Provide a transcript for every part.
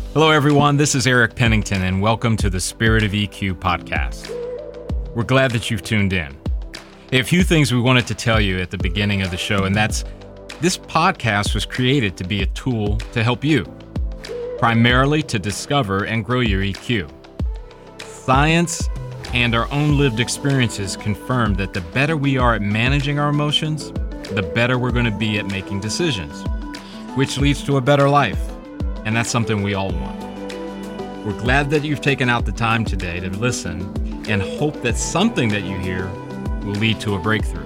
Hello, everyone. This is Eric Pennington, and welcome to the Spirit of EQ podcast. We're glad that you've tuned in. A few things we wanted to tell you at the beginning of the show, and that's this podcast was created to be a tool to help you, primarily to discover and grow your EQ. Science and our own lived experiences confirm that the better we are at managing our emotions, the better we're going to be at making decisions, which leads to a better life. And that's something we all want. We're glad that you've taken out the time today to listen and hope that something that you hear will lead to a breakthrough.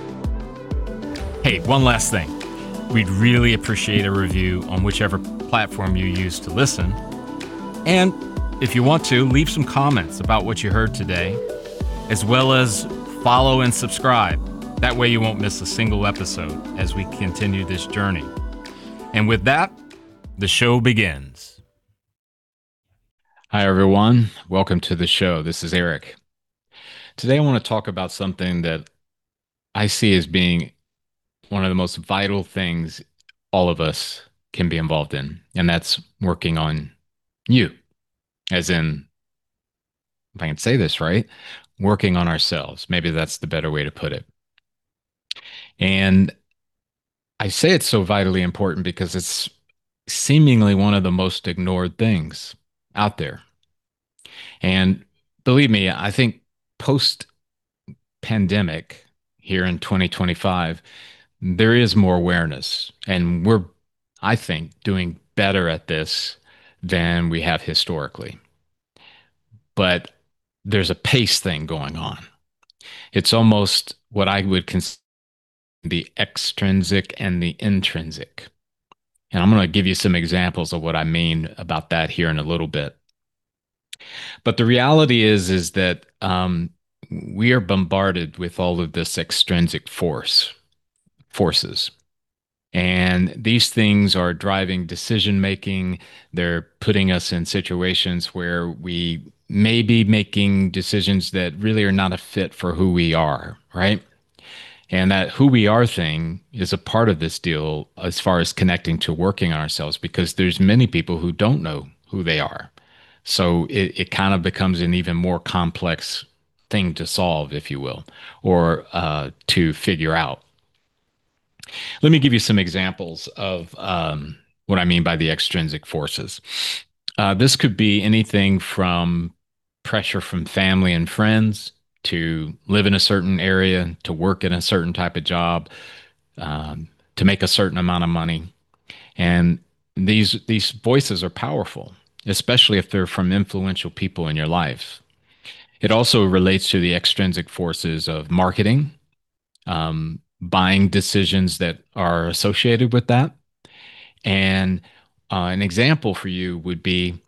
Hey, one last thing. We'd really appreciate a review on whichever platform you use to listen. And if you want to, leave some comments about what you heard today, as well as follow and subscribe. That way you won't miss a single episode as we continue this journey. And with that, the show begins. Hi, everyone. Welcome to the show. This is Eric. Today, I want to talk about something that I see as being one of the most vital things all of us can be involved in, and that's working on you, as in, if I can say this right, working on ourselves. Maybe that's the better way to put it. And I say it's so vitally important because it's seemingly one of the most ignored things out there. And believe me, I think post pandemic here in 2025, there is more awareness, and we're, I think, doing better at this than we have historically. But there's a pace thing going on. It's almost what I would consider the extrinsic and the intrinsic. And I'm going to give you some examples of what I mean about that here in a little bit. But the reality is that we are bombarded with all of this extrinsic forces. And these things are driving decision making. They're putting us in situations where we may be making decisions that really are not a fit for who we are, right? And that who we are thing is a part of this deal as far as connecting to working on ourselves, because there's many people who don't know who they are. So it kind of becomes an even more complex thing to solve, if you will, or to figure out. Let me give you some examples of what I mean by the extrinsic forces. This could be anything from pressure from family and friends, to live in a certain area, to work in a certain type of job, to make a certain amount of money. And these voices are powerful, especially if they're from influential people in your life. It also relates to the extrinsic forces of marketing, buying decisions that are associated with that. And an example for you would be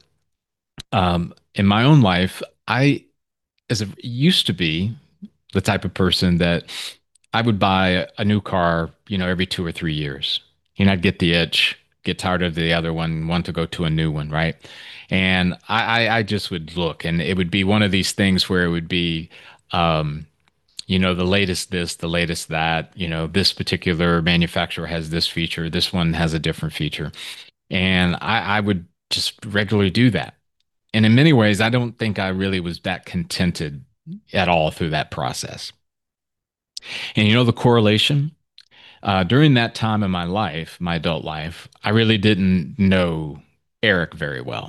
in my own life, used to be the type of person that I would buy a new car, every 2 or 3 years. I'd get the itch, get tired of the other one, want to go to a new one, right? And I just would look, and it would be one of these things where it would be, the latest this, the latest that, this particular manufacturer has this feature, this one has a different feature. And I would just regularly do that. And in many ways, I don't think I really was that contented at all through that process. And the correlation? During that time in my life, my adult life, I really didn't know Eric very well.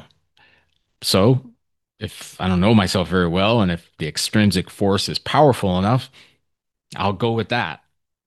So if I don't know myself very well, and if the extrinsic force is powerful enough, I'll go with that.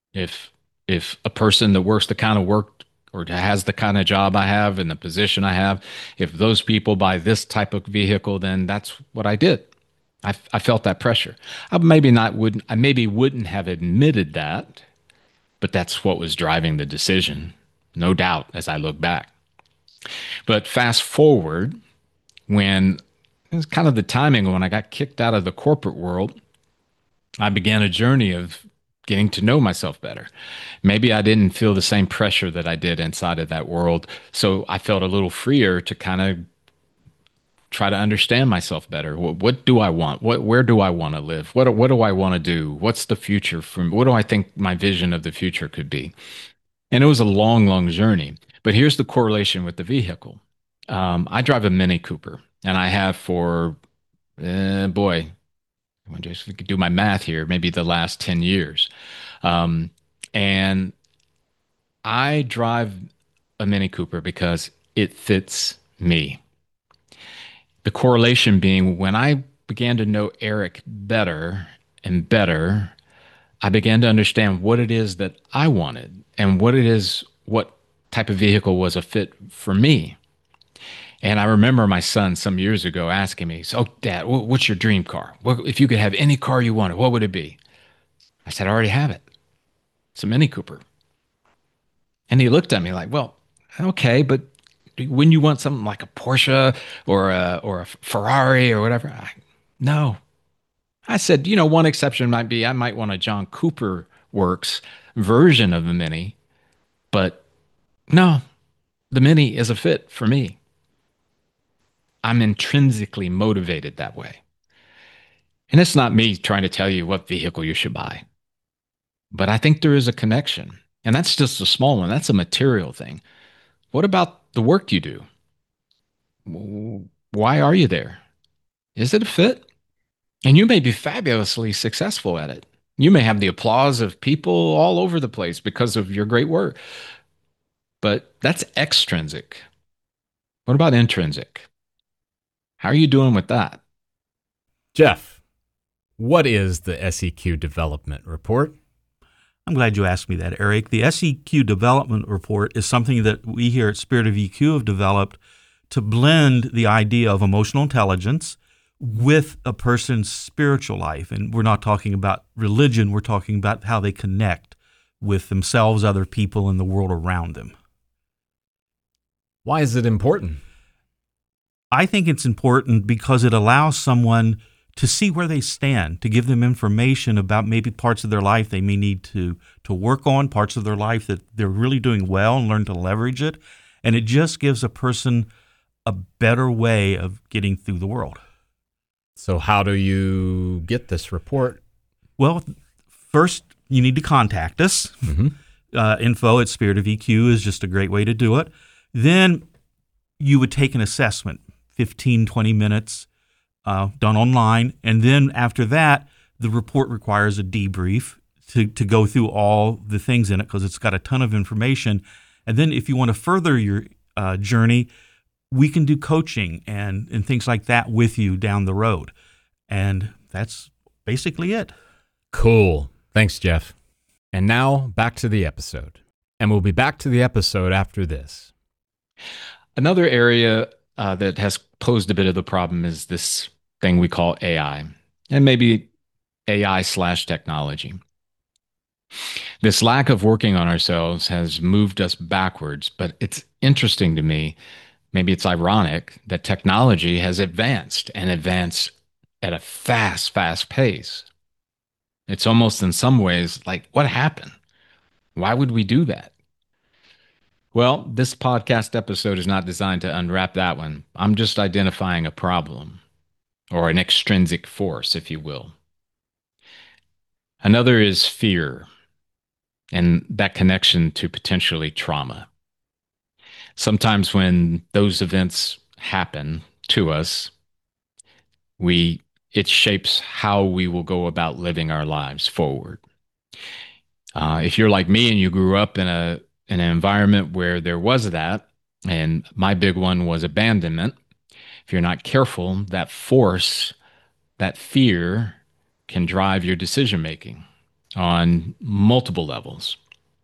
If a person that works the kind of work or has the kind of job I have and the position I have, if those people buy this type of vehicle, then that's what I did. I felt that pressure. I maybe wouldn't have admitted that, but that's what was driving the decision, no doubt, as I look back. But fast forward, when it was kind of the timing when I got kicked out of the corporate world, I began a journey of getting to know myself better. Maybe I didn't feel the same pressure that I did inside of that world. So I felt a little freer to kind of try to understand myself better. What do I want? Where do I want to live? What do I want to do? What's the future from? What do I think my vision of the future could be? And it was a long, long journey. But here's the correlation with the vehicle. I drive a Mini Cooper, and I have for, boy, I just do my math here, maybe the last 10 years. Um, and I drive a Mini Cooper because it fits me. The correlation being when I began to know Eric better and better, I began to understand what it is that I wanted and what type of vehicle was a fit for me. And I remember my son some years ago asking me, "So, Dad, what's your dream car? If you could have any car you wanted, what would it be?" I said, "I already have it. It's a Mini Cooper." And he looked at me like, "Well, okay, but wouldn't you want something like a Porsche or a Ferrari or whatever?" No. I said, one exception might be I might want a John Cooper Works version of the Mini, but no, the Mini is a fit for me. I'm intrinsically motivated that way. And it's not me trying to tell you what vehicle you should buy, but I think there is a connection. And that's just a small one. That's a material thing. What about the work you do? Why are you there? Is it a fit? And you may be fabulously successful at it. You may have the applause of people all over the place because of your great work, but that's extrinsic. What about intrinsic? How are you doing with that? Jeff, what is the SEQ Development Report? I'm glad you asked me that, Eric. The SEQ Development Report is something that we here at Spirit of EQ have developed to blend the idea of emotional intelligence with a person's spiritual life. And we're not talking about religion, we're talking about how they connect with themselves, other people, and the world around them. Why is it important? I think it's important because it allows someone to see where they stand, to give them information about maybe parts of their life they may need to work on, parts of their life that they're really doing well and learn to leverage it. And it just gives a person a better way of getting through the world. So how do you get this report? Well, first, you need to contact us. Mm-hmm. Info at Spirit of EQ is just a great way to do it. Then you would take an assessment, 15, 20 minutes, done online. And then after that, the report requires a debrief to go through all the things in it because it's got a ton of information. And then if you want to further your journey, we can do coaching and things like that with you down the road. And that's basically it. Cool. Thanks, Jeff. And now back to the episode. And we'll be back to the episode after this. Another area that has posed a bit of the problem is this thing we call AI, and maybe AI/technology. This lack of working on ourselves has moved us backwards, but it's interesting to me, maybe it's ironic, that technology has advanced and advanced at a fast, fast pace. It's almost in some ways like, what happened? Why would we do that? Well, this podcast episode is not designed to unwrap that one. I'm just identifying a problem or an extrinsic force, if you will. Another is fear and that connection to potentially trauma. Sometimes when those events happen to us, it shapes how we will go about living our lives forward. If you're like me and you grew up in an environment where there was that, and my big one was abandonment, if you're not careful, that force, that fear can drive your decision making on multiple levels.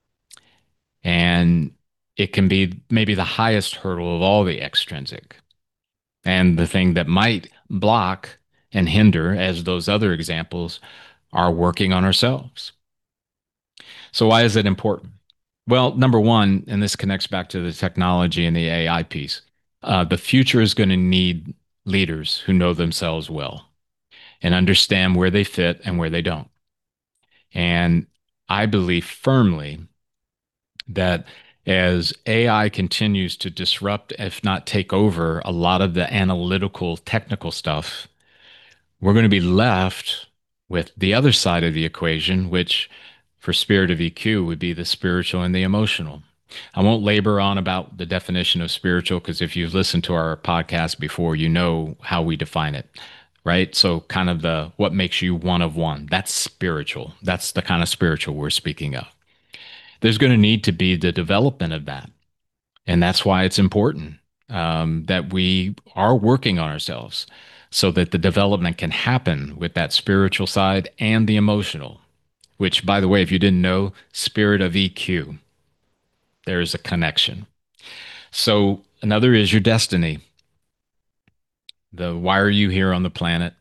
And it can be maybe the highest hurdle of all the extrinsic and the thing that might block and hinder, as those other examples, are working on ourselves. So why is it important? Well, number one, and this connects back to the technology and the AI piece, the future is going to need leaders who know themselves well and understand where they fit and where they don't. And I believe firmly that as AI continues to disrupt, if not take over, a lot of the analytical, technical stuff, we're going to be left with the other side of the equation, which for Spirit of EQ would be the spiritual and the emotional. I won't labor on about the definition of spiritual because if you've listened to our podcast before, you know how we define it, right? So, kind of the what makes you one of one. That's spiritual. That's the kind of spiritual we're speaking of. There's going to need to be the development of that. And that's why it's important that we are working on ourselves so that the development can happen with that spiritual side and the emotional, which, by the way, if you didn't know, spirit of EQ, there is a connection. So another is your destiny. The why are you here on the planet?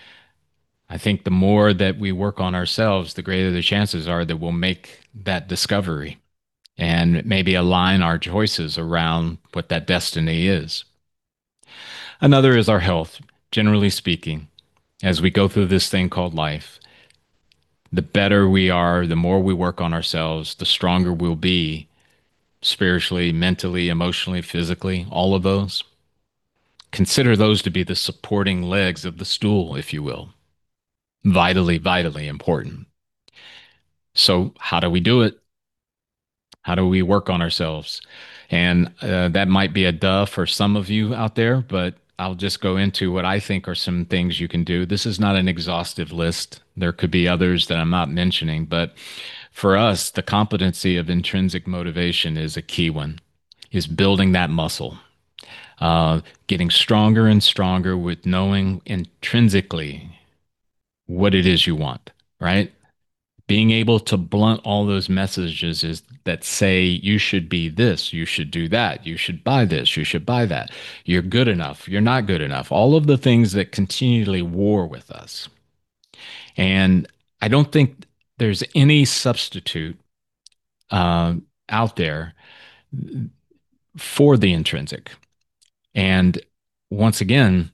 I think the more that we work on ourselves, the greater the chances are that we'll make that discovery and maybe align our choices around what that destiny is. Another is our health, generally speaking. As we go through this thing called life, the better we are, the more we work on ourselves, the stronger we'll be spiritually, mentally, emotionally, physically, all of those. Consider those to be the supporting legs of the stool, if you will. Vitally, vitally important. So, how do we do it? How do we work on ourselves? And that might be a duh for some of you out there, but I'll just go into what I think are some things you can do. This is not an exhaustive list. There could be others that I'm not mentioning, but for us, the competency of intrinsic motivation is a key one, is building that muscle, getting stronger and stronger with knowing intrinsically what it is you want, right? Being able to blunt all those messages is that say you should be this, you should do that, you should buy this, you should buy that, you're good enough, you're not good enough, all of the things that continually war with us. And I don't think there's any substitute uh, out there for the intrinsic. And once again,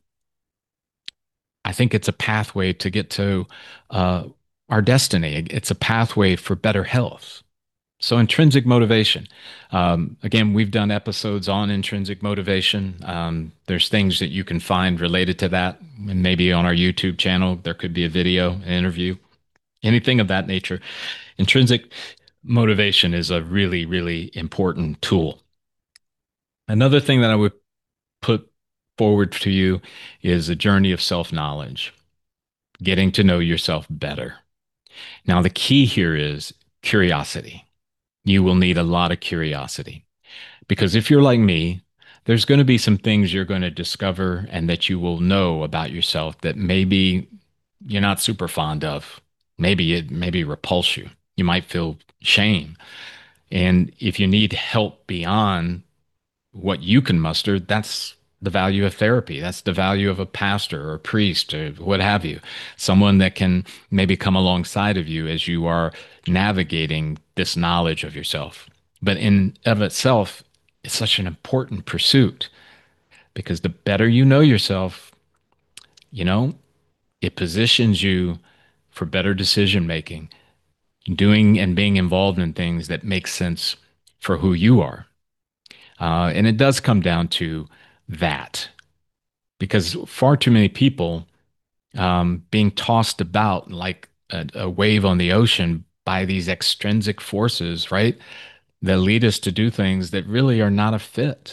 I think it's a pathway to get to uh, our destiny. It's a pathway for better health. So, intrinsic motivation. Again, we've done episodes on intrinsic motivation. There's things that you can find related to that. And maybe on our YouTube channel, there could be a video, an interview, anything of that nature. Intrinsic motivation is a really, really important tool. Another thing that I would put forward to you is a journey of self knowledge, getting to know yourself better. Now, the key here is curiosity. You will need a lot of curiosity because if you're like me, there's going to be some things you're going to discover and that you will know about yourself that maybe you're not super fond of. Maybe it maybe repulse you. You might feel shame. And if you need help beyond what you can muster, that's the value of therapy. That's the value of a pastor or a priest or what have you. Someone that can maybe come alongside of you as you are navigating this knowledge of yourself. But in of itself, it's such an important pursuit because the better you know yourself, you know, it positions you for better decision making, doing and being involved in things that make sense for who you are. And it does come down to that because far too many people being tossed about like a wave on the ocean by these extrinsic forces, right? That lead us to do things that really are not a fit.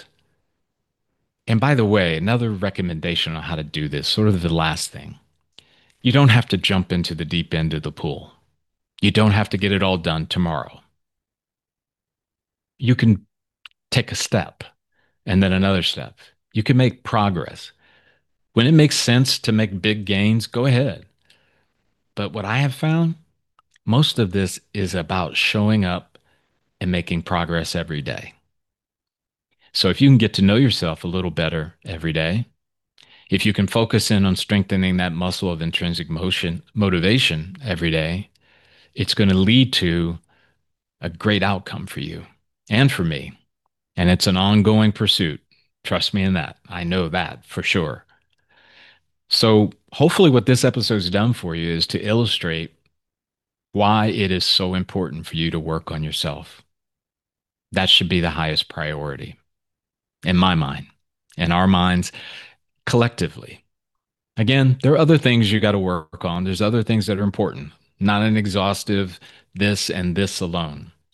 And by the way, another recommendation on how to do this, sort of the last thing, you don't have to jump into the deep end of the pool. You don't have to get it all done tomorrow. You can take a step and then another step. You can make progress. When it makes sense to make big gains, go ahead. But what I have found, most of this is about showing up and making progress every day. So if you can get to know yourself a little better every day, if you can focus in on strengthening that muscle of intrinsic motivation every day, it's going to lead to a great outcome for you and for me. And it's an ongoing pursuit. Trust me in that. I know that for sure. So hopefully what this episode's done for you is to illustrate why it is so important for you to work on yourself. That should be the highest priority in my mind, in our minds collectively. Again, there are other things you got to work on. There's other things that are important, not an exhaustive this and this alone.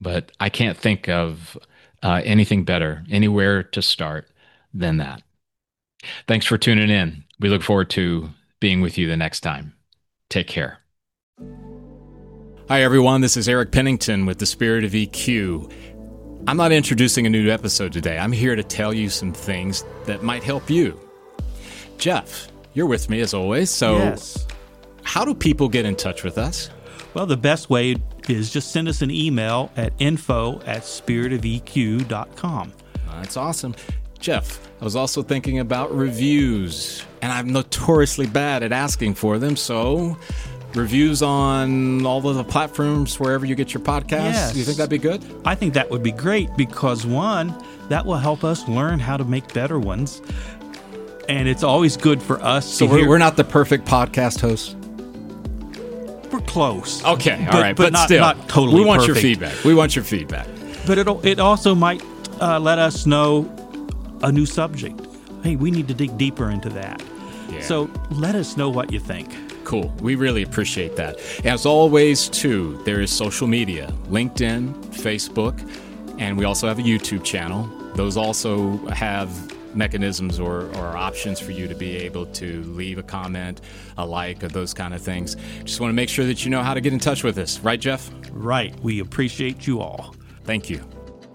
But I can't think of anything better, anywhere to start than that. Thanks for tuning in. We look forward to being with you the next time. Take care. Hi, everyone. This is Eric Pennington with The Spirit of EQ. I'm not introducing a new episode today. I'm here to tell you some things that might help you. Jeff, you're with me as always. So Yes. how do people get in touch with us? Well, the best way is just send us an email at info@spiritofeq.com. That's awesome. Jeff, I was also thinking about reviews, and I'm notoriously bad at asking for them. So reviews on all of the platforms, wherever you get your podcasts. Yes. You think that'd be good? I think that would be great because, one, that will help us learn how to make better ones. And it's always good for us So to hear. we're not the perfect podcast hosts? We're close. Okay, all right, but not, still, not totally we want perfect. your feedback. We want your feedback. But it also might let us know a new subject. Hey, we need to dig deeper into that. Yeah. So let us know what you think. Cool. We really appreciate that. As always, too, there is social media, LinkedIn, Facebook, and we also have a YouTube channel. Those also have mechanisms or options for you to be able to leave a comment, a like, or those kind of things. Just want to make sure that you know how to get in touch with us. Right, Jeff? Right. We appreciate you all. Thank you.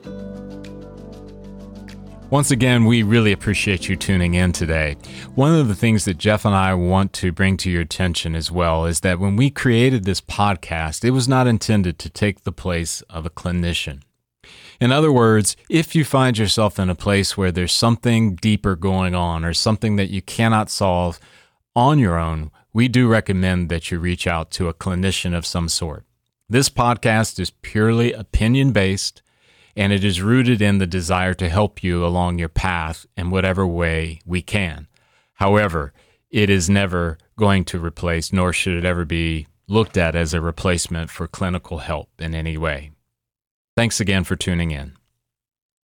Once again, we really appreciate you tuning in today. One of the things that Jeff and I want to bring to your attention as well is that when we created this podcast, it was not intended to take the place of a clinician. In other words, if you find yourself in a place where there's something deeper going on or something that you cannot solve on your own, we do recommend that you reach out to a clinician of some sort. This podcast is purely opinion-based, and it is rooted in the desire to help you along your path in whatever way we can. However, it is never going to replace, nor should it ever be looked at as a replacement for clinical help in any way. Thanks again for tuning in.